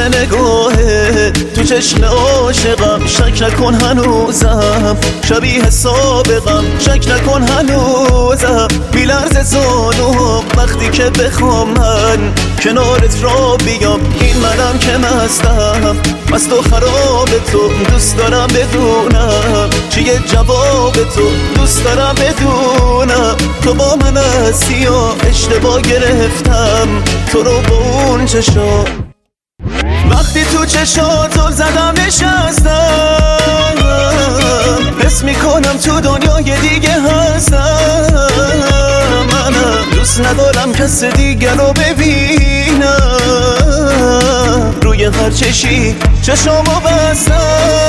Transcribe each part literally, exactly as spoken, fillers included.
افتاده نگاهه تو چشم عاشقم، شک نکن هنوزم شبیه سابقم، شک نکن هنوزم میلرز زانوم وقتی که بخوام من کنارت را بیام. این منم که مستم، مست و خراب تو، دوست دارم بدونم چیه جواب تو، دوست دارم بدونم تو با من هستی یا اشتباه گرفتم تو رو با اون چشا. وقتی تو چشات زل زدم نشستم، حس میکنم تو دنیای دیگه هستم. منم دوست ندارم کس دیگه رو ببینم، روی هر چشی چشامو بستم.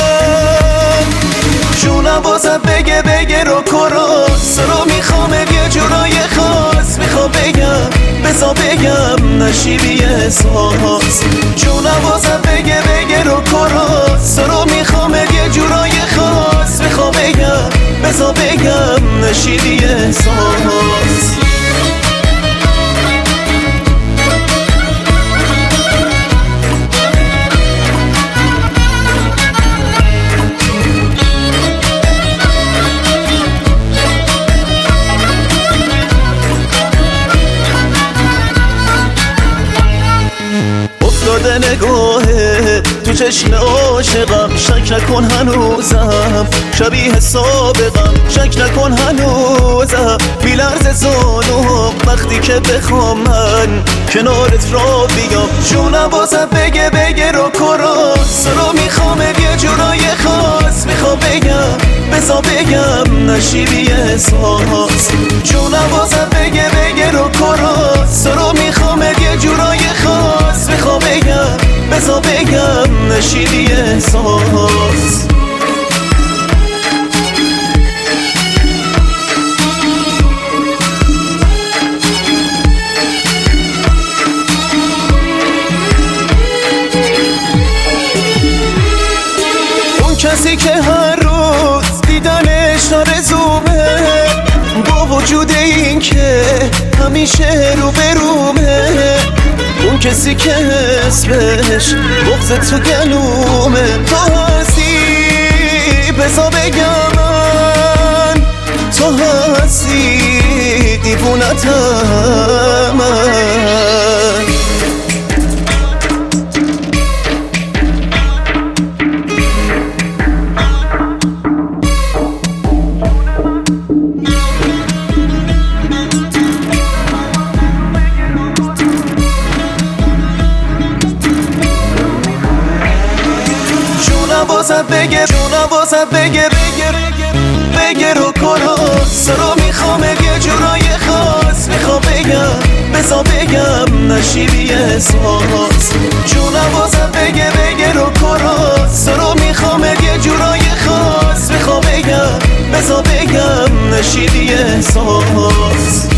جونم بازم بگه بگه رو کراس رو میخوام یه جورای خاص، میخوام بگم بزا بگم نشیبی احساس. جونم بازم بگه بگه رو کراس رو میخوام یه جورای خاص، میخوام بگم بزا بگم نشیبی احساس. افتاده نگاهه تو چشم عاشقم، شک نکن هنوزم شبیه سابقم، شک نکن هنوزم میلرز زانوم وقتی که بخوام من کنارت را بیام. جونم بازم بگه بگه رو کراس رو میخوام یه جورای خاص، میخوام بگم بزا بگم نشیبی احساس. جونم بازم بگه بگه رو کراس رو میخوام یه جورای خاص، میخوام بگم بزا بگم نشیبی احساس. اون کسی که هر روز دیدنش آرزومه، با وجود این که همیشه رو برومه. اون کسی که اسمش بغض تو گلومه، تو هستی بزا بگم من، تو هستی دیوونتم من. بازم بگه جونم بازم بگه بگه بگه رو کراس رو میخوام یه جورای خاص، میخوام بگم بزا بگم نشیبی احساس. جونم بازم بگه بگه رو کراس رو میخوام یه جورای خاص، میخوام بگم بزا بگم نشیبی احساس.